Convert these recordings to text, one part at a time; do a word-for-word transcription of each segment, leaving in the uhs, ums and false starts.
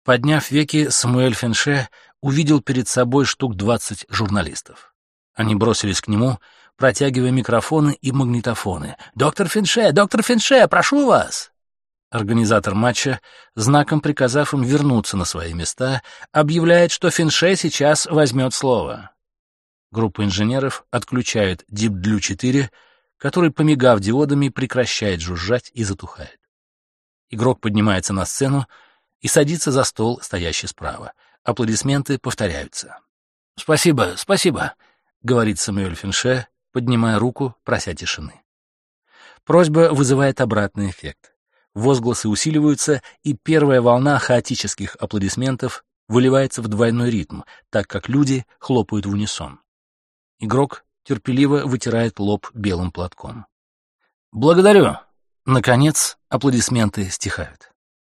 Подняв веки, Самуэль Фенше увидел перед собой штук двадцать журналистов. Они бросились к нему, протягивая микрофоны и магнитофоны. «Доктор Фенше! Доктор Фенше! Прошу вас!» Организатор матча, знаком приказав им вернуться на свои места, объявляет, что Фенше сейчас возьмет слово. Группа инженеров отключает Дип-Блю четыре, который, помигав диодами, прекращает жужжать и затухает. Игрок поднимается на сцену и садится за стол, стоящий справа. Аплодисменты повторяются. «Спасибо, спасибо», — говорит Самуэль Фенше, поднимая руку, прося тишины. Просьба вызывает обратный эффект. Возгласы усиливаются, и первая волна хаотических аплодисментов выливается в двойной ритм, так как люди хлопают в унисон. Игрок терпеливо вытирает лоб белым платком. «Благодарю!» Наконец, аплодисменты стихают.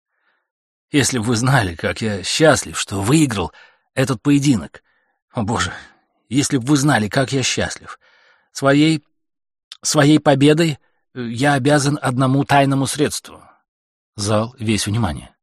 «Если бы вы знали, как я счастлив, что выиграл этот поединок. О, Боже, если бы вы знали, как я счастлив. Своей... своей победой я обязан одному тайному средству». Зал весь внимание.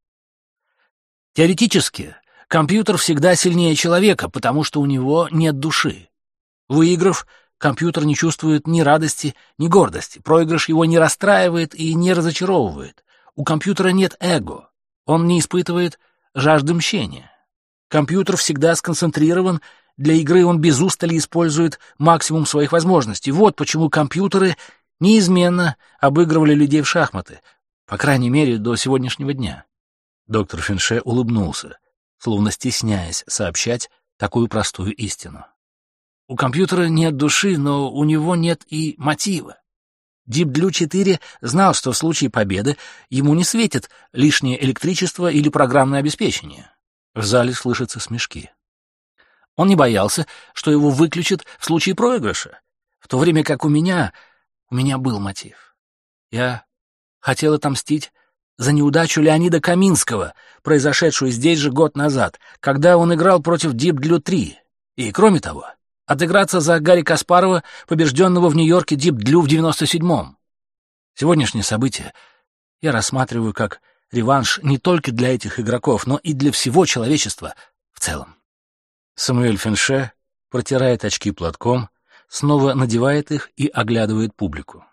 Теоретически, компьютер всегда сильнее человека, потому что у него нет души. Выиграв, компьютер не чувствует ни радости, ни гордости. Проигрыш его не расстраивает и не разочаровывает. У компьютера нет эго. Он не испытывает жажды мщения. Компьютер всегда сконцентрирован, для игры он без устали использует максимум своих возможностей. Вот почему компьютеры неизменно обыгрывали людей в шахматы, по крайней мере, до сегодняшнего дня. Доктор Фенше улыбнулся, словно стесняясь сообщать такую простую истину. У компьютера нет души, но у него нет и мотива. Дип-Блю четыре знал, что в случае победы ему не светит лишнее электричество или программное обеспечение. В зале слышатся смешки. Он не боялся, что его выключат в случае проигрыша, в то время как у меня, у меня был мотив. Я хотел отомстить за неудачу Леонида Каминского, произошедшую здесь же год назад, когда он играл против Дип-Блю три. И, кроме того, отыграться за Гарри Каспарова, побежденного в Нью-Йорке Дип-Блю в девяносто седьмом. Сегодняшнее событие я рассматриваю как реванш не только для этих игроков, но и для всего человечества в целом. Самуэль Фенше протирает очки платком, снова надевает их и оглядывает публику.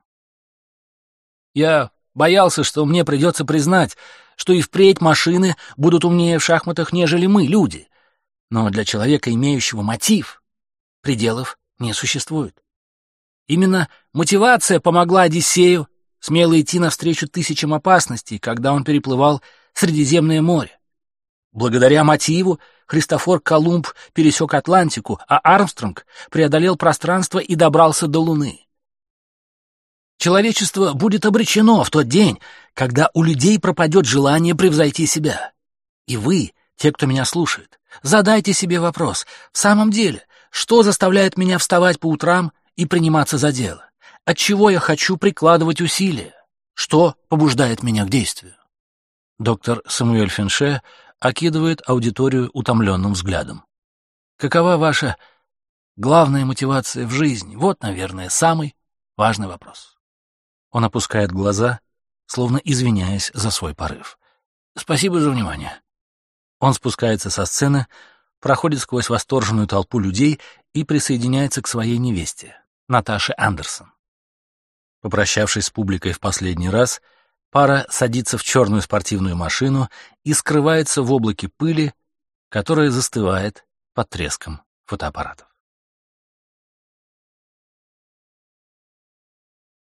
Я боялся, что мне придется признать, что и впредь машины будут умнее в шахматах, нежели мы, люди. Но для человека, имеющего мотив, пределов не существует. Именно мотивация помогла Одиссею смело идти навстречу тысячам опасностей, когда он переплывал Средиземное море. Благодаря мотиву Христофор Колумб пересек Атлантику, а Армстронг преодолел пространство и добрался до Луны. Человечество будет обречено в тот день, когда у людей пропадет желание превзойти себя. И вы, те, кто меня слушает, задайте себе вопрос: в самом деле, что заставляет меня вставать по утрам и приниматься за дело? Отчего я хочу прикладывать усилия? Что побуждает меня к действию? Доктор Самуэль Фенше окидывает аудиторию утомленным взглядом. Какова ваша главная мотивация в жизни? Вот, наверное, самый важный вопрос. Он опускает глаза, словно извиняясь за свой порыв. Спасибо за внимание. Он спускается со сцены, проходит сквозь восторженную толпу людей и присоединяется к своей невесте, Наташе Андерсон. Попрощавшись с публикой в последний раз, пара садится в черную спортивную машину и скрывается в облаке пыли, которая застывает под треском фотоаппаратов.